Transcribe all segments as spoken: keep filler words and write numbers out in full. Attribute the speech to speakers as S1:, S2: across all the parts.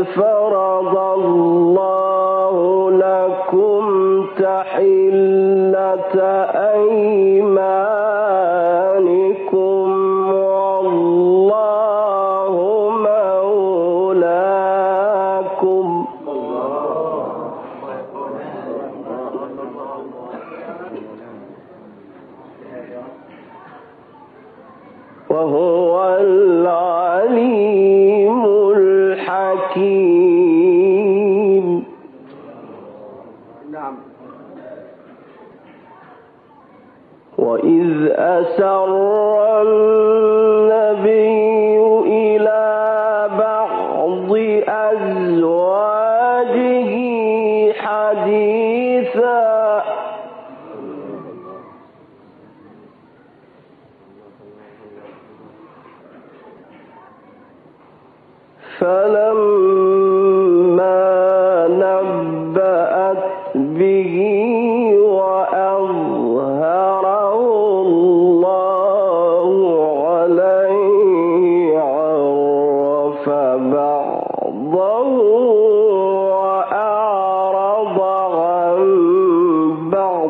S1: فرض الله لكم تحلة أيمانكم والله مولاكم وهو العليم الحكيم. نعم. وإذ أسر النبي إلى بعض أزواجه حديثا فلما نبأت به وأظهره الله عليه عرف بعضه وأعرض عن بعض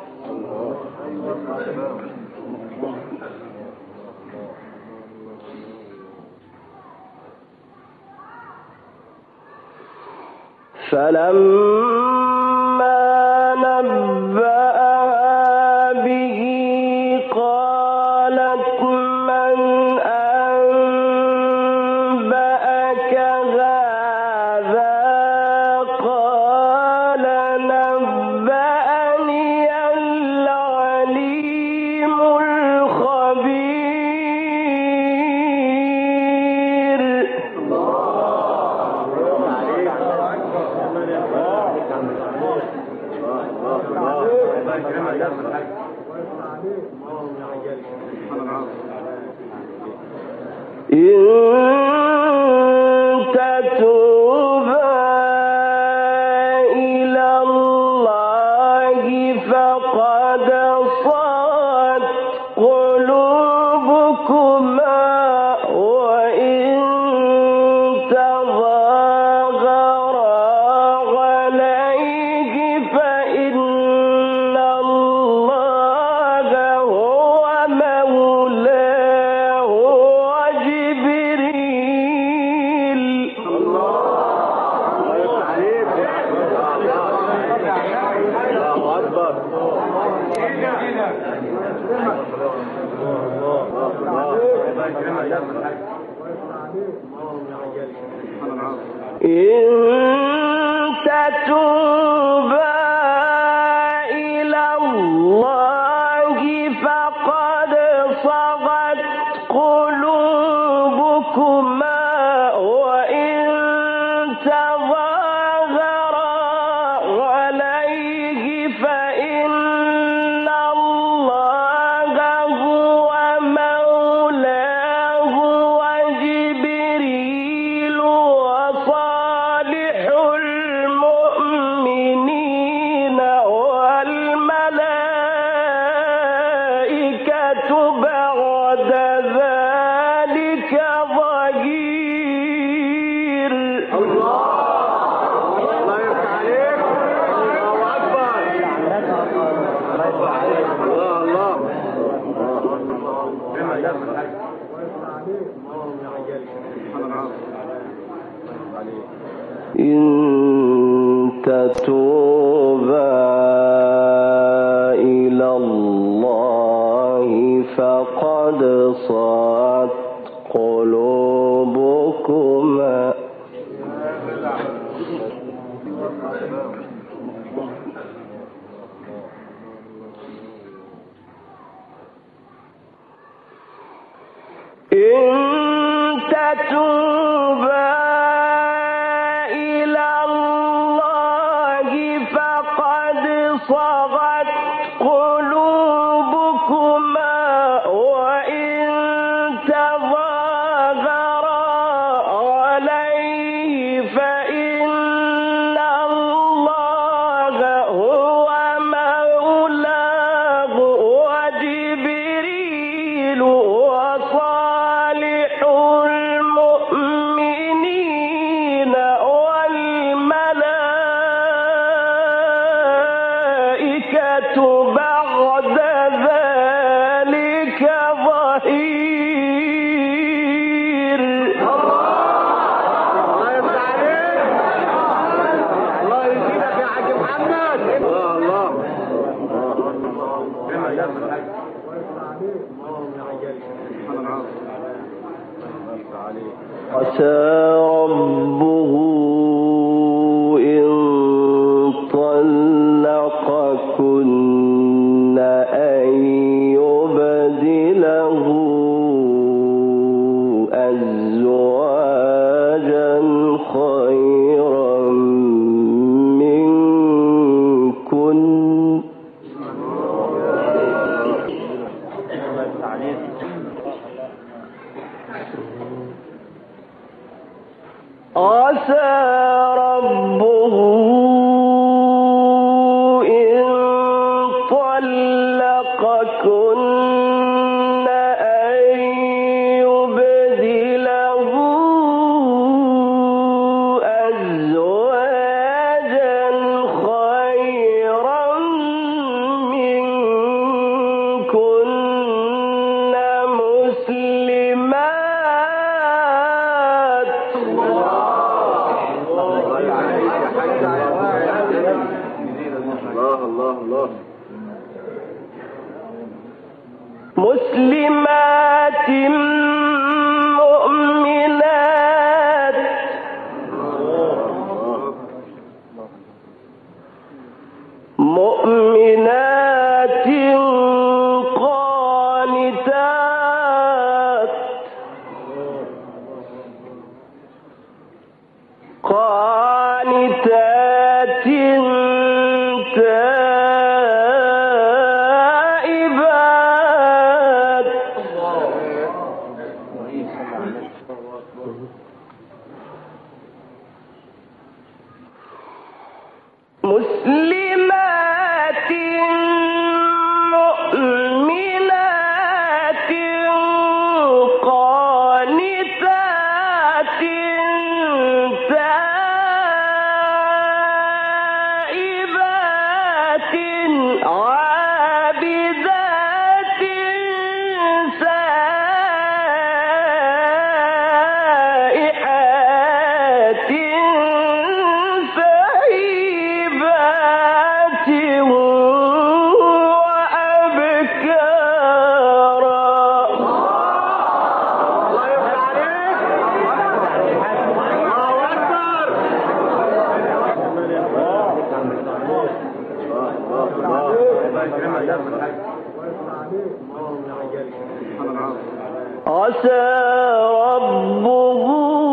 S1: فلما نبأها به قالت من أنبأك هذا قال نبأني العليم الخبير. إن تتوبا إلى الله فقد صغت قلوبكما وإن تظاهرا عليه فإن الله هو مولاه وجبريل. إن تتوبا إلى الله فقد صغت قلوبكما وإن تظاهرا عليه فإن الله هو مولاه وجبريل وصالح المؤمنين والملائكة بعد ذلك ظهير. الله الله يفتح عليك. الله أكبر. الله إن تتوبا إلى الله فقد صغت قلوبكما إن تتوبا إلى الله فقد صغت قلوبكما وإن عسى ربه إن طلقكن أن يبدله أزواجا خيرا منكن عسى ربه إن طلقكن أن يبدله أزواجا خيرا منكن مسلمات مسلمات مؤمنات مؤمنات قانتات قانتات تائبات مسلمات مؤمنات قانتات تائبات عابدات سائحات سيبات عسى ربه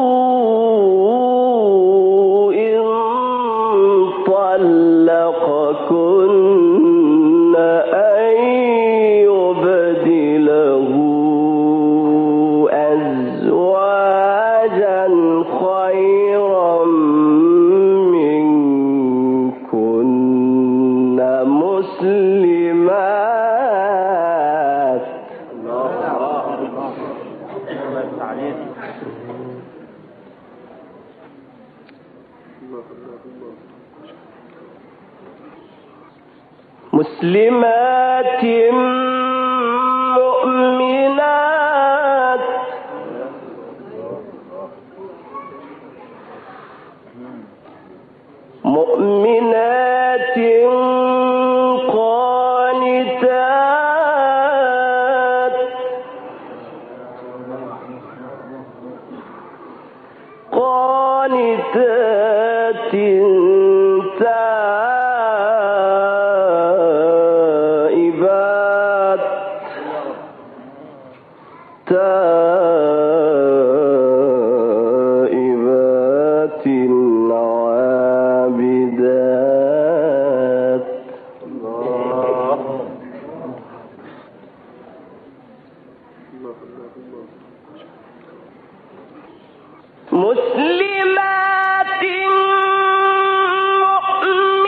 S1: إن طلقكن أن يبدله أزواجا خيرا منكن مسلمات مسلمات مؤمنات مؤمنات قانتات قانتات تائبات تائبات عابدات مسلمات مؤمنات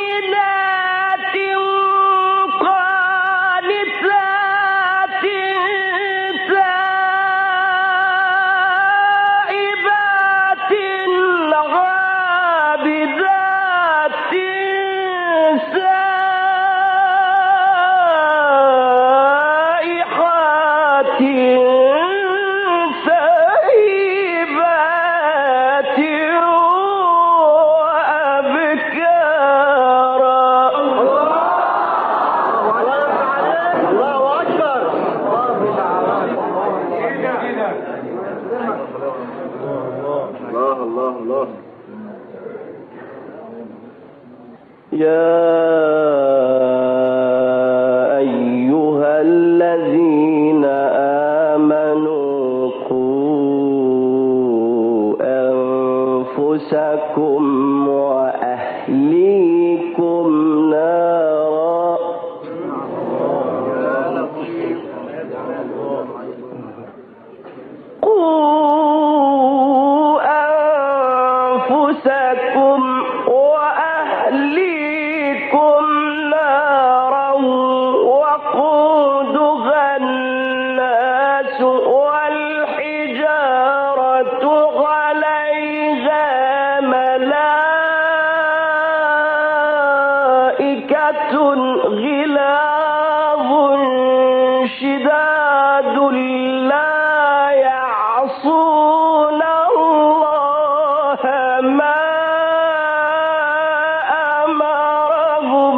S1: يا أيها الذين آمنوا قوا أنفسكم وأهليكم نارا قوا أنفسكم وأهليكم نارا وقودها الناس والحجارة عليها ملائكة غلاظ شداد لا يعصون الله ما أمرهم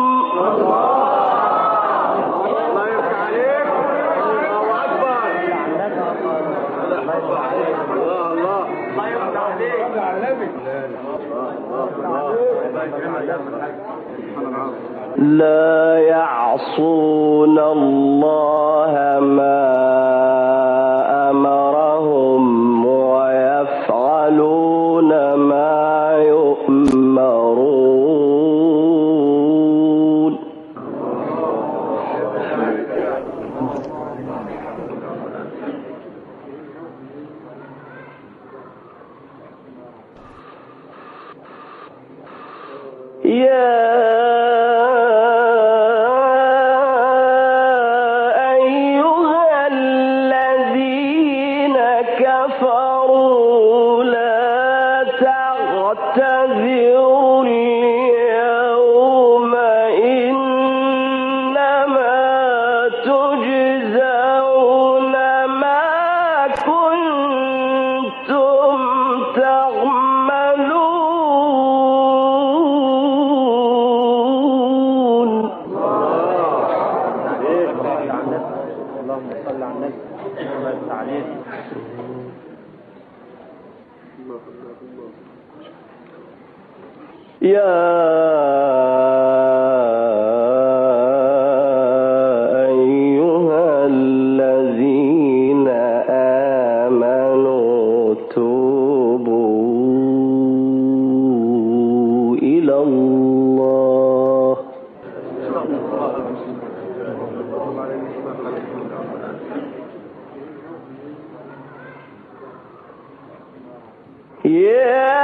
S1: لا يعصون الله ما أمرهم ويفعلون ما يؤمرون يا أيها الذين كفروا لا تعتذروا اليوم إنما تجزون ما كنتم تعملون يا أيها الذين آمنوا توبوا إلى الله يا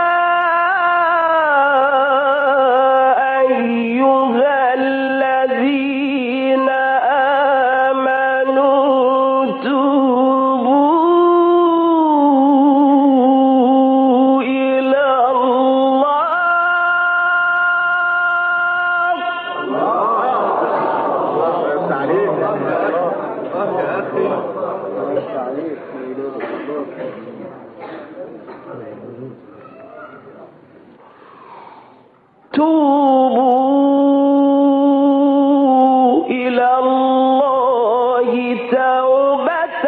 S1: أيها الذين آمنوا توبوا إلى الله توبوا إلى الله توبة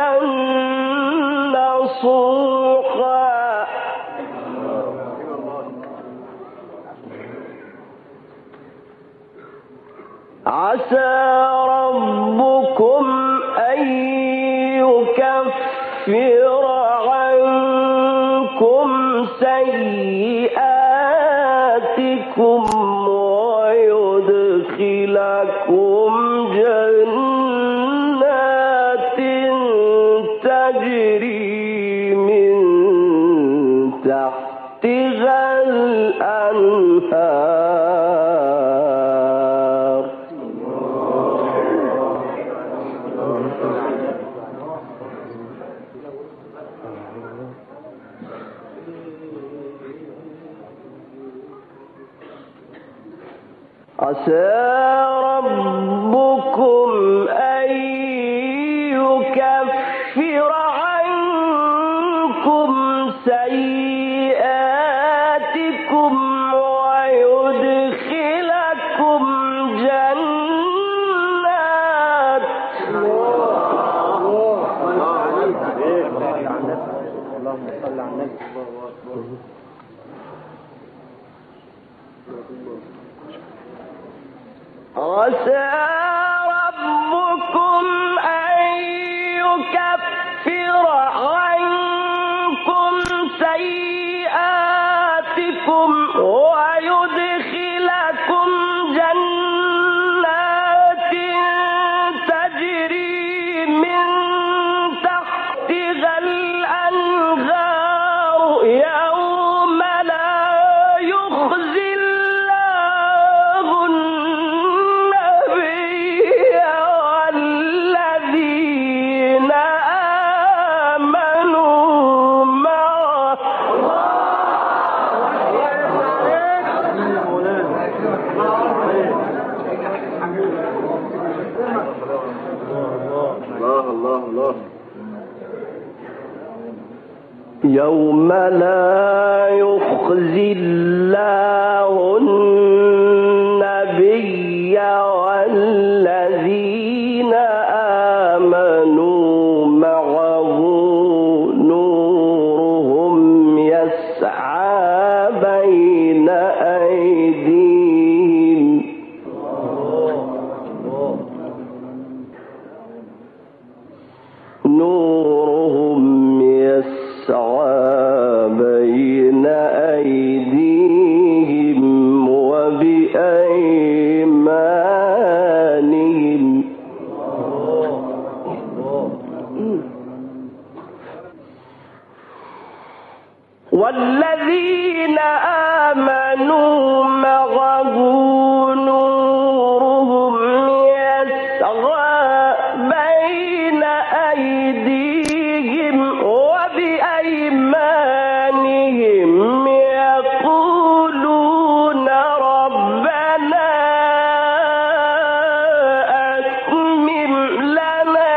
S1: نصوحا عسى ربكم أن يكفر عنكم سيئاتكم ويدخلكم جنات تجري من تحتها الأنهار عسى ربكم أن يكفر عنكم سيئاتكم ويدخلكم جنات اللهم صل على النبي عسى ربكم أن يكفر عنكم سيئاتكم ويدخلكم جنات تجري من تحتها الأنهار يوم لا يخزي الله النبي والذين آمنوا معه يوم لا يخزي الله النبي والذين آمنوا معه نورهم يسعى بين أيديهم نورهم يسعى بين أيديهم وبأيمانهم والذين آمنوا معه نورهم يسعى بين أيديهم وبأيمانهم يقولون ربنا أتمم لنا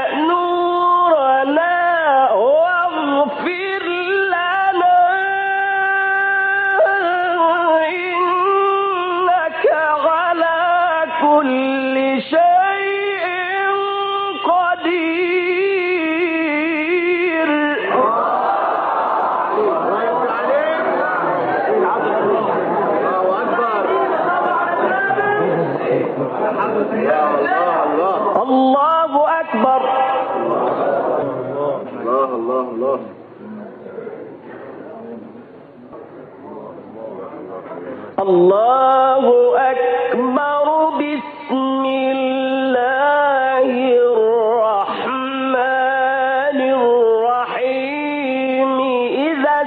S1: نورنا واغفر لنا إنك على كل شيء قدير. الله أكبر.
S2: الله الله الله.
S1: الله أكبر. بسم الله الرحمن الرحيم. إذا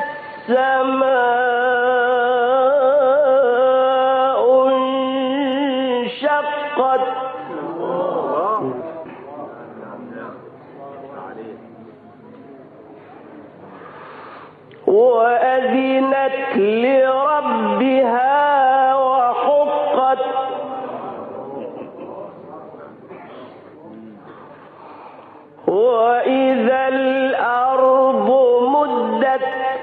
S1: السماء انشقت وأذنت لربها وحقت وإذا الأرض مدت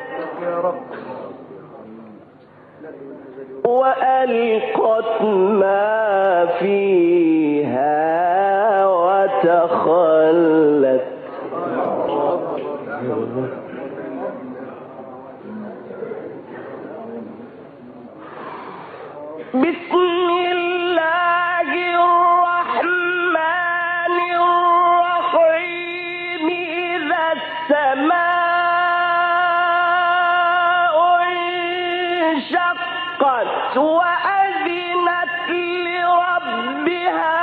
S1: وألقت ما فيها وتخلت بسم الله الرحمن الرحيم. إذا السماء انشقت وأذنت لربها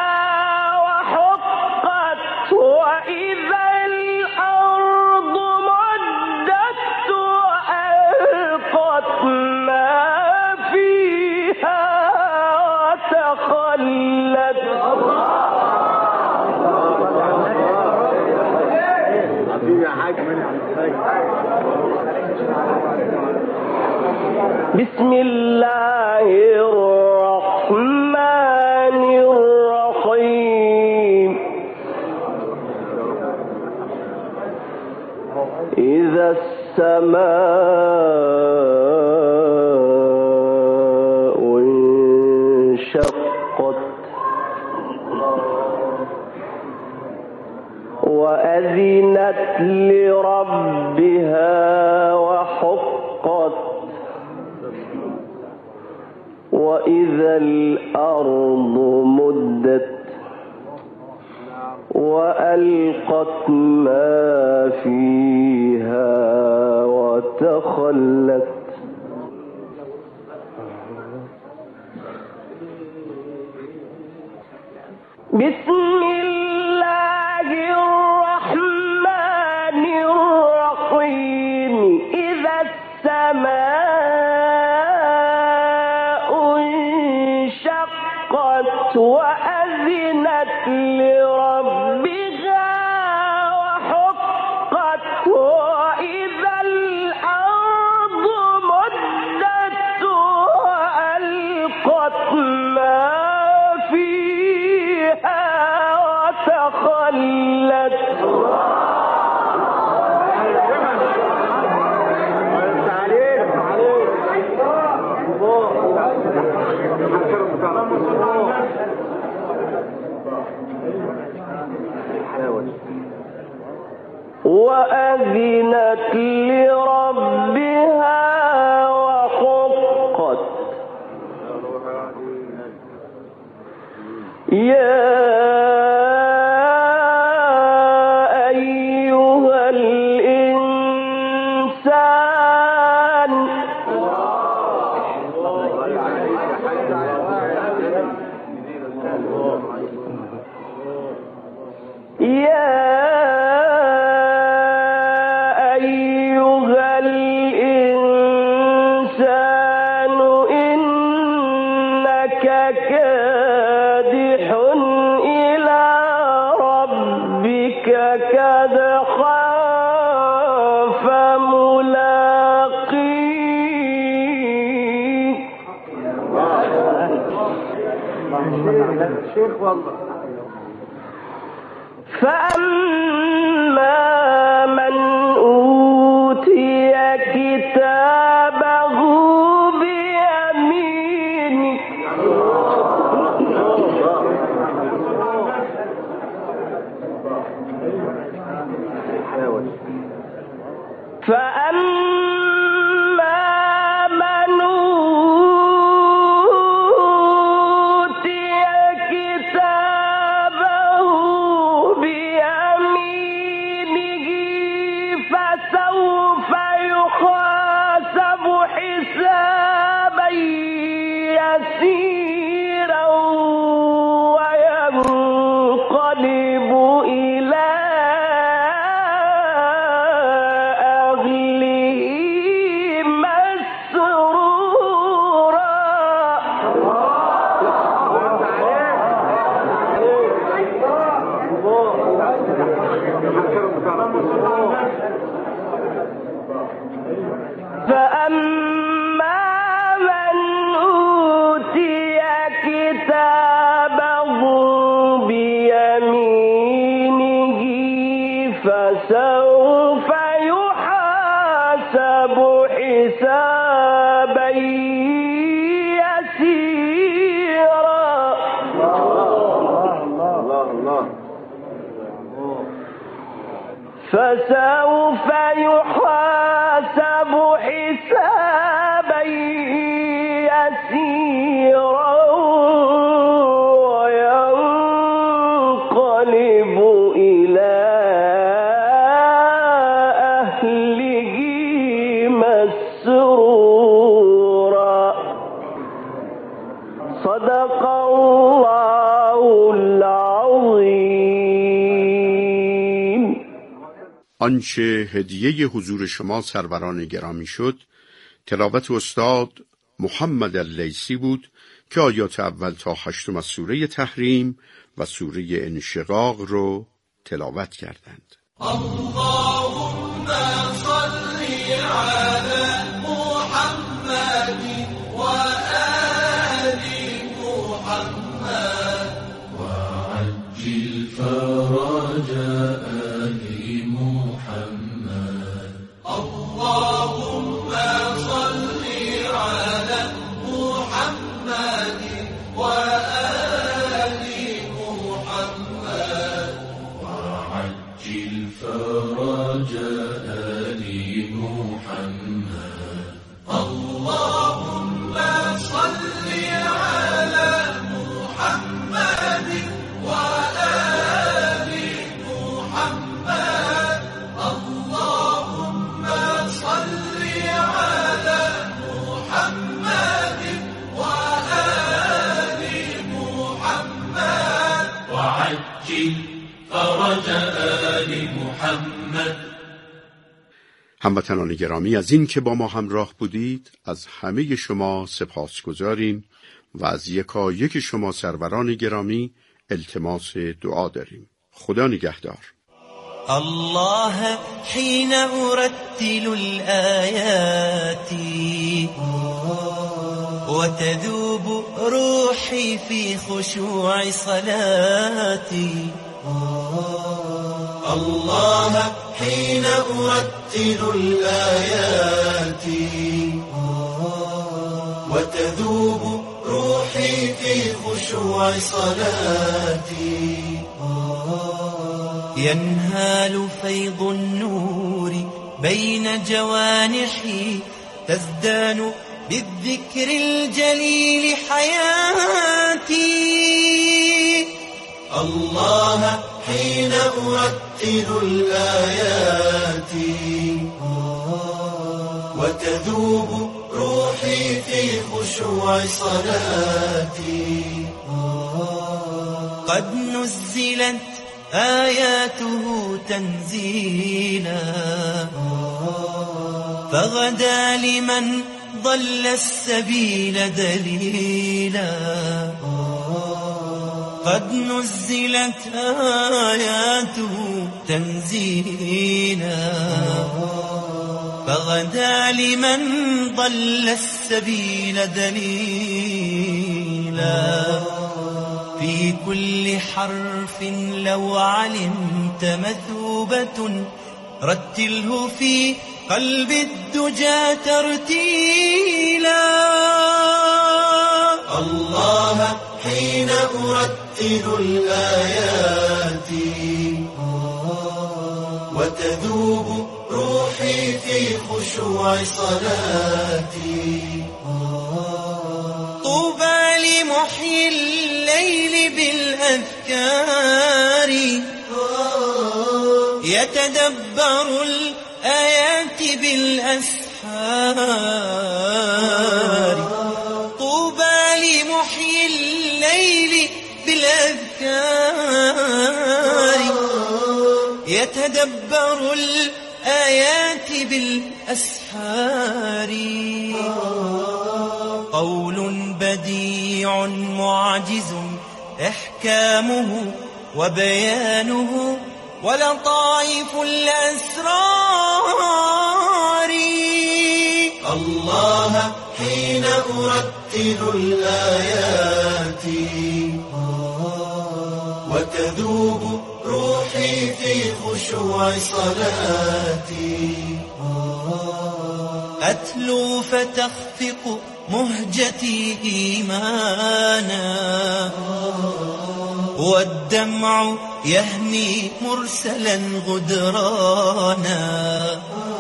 S1: وحقت وإذا الأرض مدت وألقت ما فيها وتخلت بسم الله الرحمن الرحيم. إذا السماء انشقت وأذنت لربها وحقت وإذا الأرض مدت وألقت ما فيها وتخلت بسم الله الرحمن الرحيم إذا السماء انشقت وأذنت لربها وحقت وإذا الأرض مدت وألقت ما فيها وتخلت وأذنت لربها وحقت يا أيها الإنسان يا أيها الإنسان إنك كادح إلى ربك كدحا فملاقيه
S2: شيخ والله.
S1: فأما من أوتي كتابه بيمينه فأما من أوتي كتابه بيمينه فسوف يحاسب حسابا يسيرا وينقلب إلى أهله مسرورا فأما من أوتي كتابه بيمينه فسوف يحاسب حسابا يسيرا فسوف يحاسب حسابا يسيرا وينقلب إلى أهله مسرورا صدق الله العظيم.
S3: آنچه هدیه حضور شما سروران گرامی شد تلاوت استاد محمد اللیثی بود که آیات اول تا هشتم از سوره تحریم و سوره انشقاق رو تلاوت کردند.
S4: اللهم صل على محمد و آل محمد وعجل فرج آل محمد. اللهم صل على محمد و آل محمد وعجل فرج آل محمد. مخرج آل محمد.
S3: هموطنان گرامی، از این که با ما همراه بودید از همه شما سپاسگزاریم و از یکا یک شما سروران گرامی التماس دعا داریم. خدا نگهدار.
S2: الله حين أرتل الآيات وتذوب روحي في خشوع صلاتي.
S4: الله حين أرتل الآيات وتذوب روحي في خشوع صلاتي.
S2: ينهال فيض النور بين جوانحي تزدان بالذكر الجليل حياتي.
S4: الله حين أرتل الآيات وتذوب روحي في خشوع صلاتي.
S2: قد نزلت آياته تنزيلا فغدا لمن ضل السبيل دليلا. قد نزلت آياته تنزيلا فغدا لمن ضل السبيل دليلا. في كل حرف لو علمت مثوبة رتله في قلب الدجى ترتيلا.
S4: الله حين أرتل الآيات وتذوب روحي في خشوع صلاتي.
S2: طوبى لمحيي الليل بالأذكار يتدبر الآيات بالأسحار. طوبى لمحيي الليل بالأذكار يتدبر الآيات بالأسحار. قول بديع معجز إحكامه وبيانه ولطائف الأسرار.
S4: الله حين أرتل الآيات وتذوب روحي في خشوع صلاتي.
S2: أتلو فتخفق مهجتي إيمانا والدمع يهمي مرسلا غدرانا.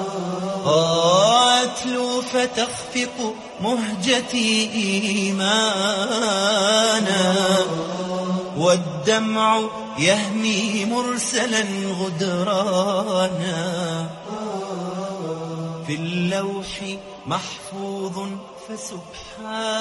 S2: أتلو فتخفق مهجتي إيمانا والدمع يهمي مرسلا غدرانا. في اللوح محفوظ فسبحان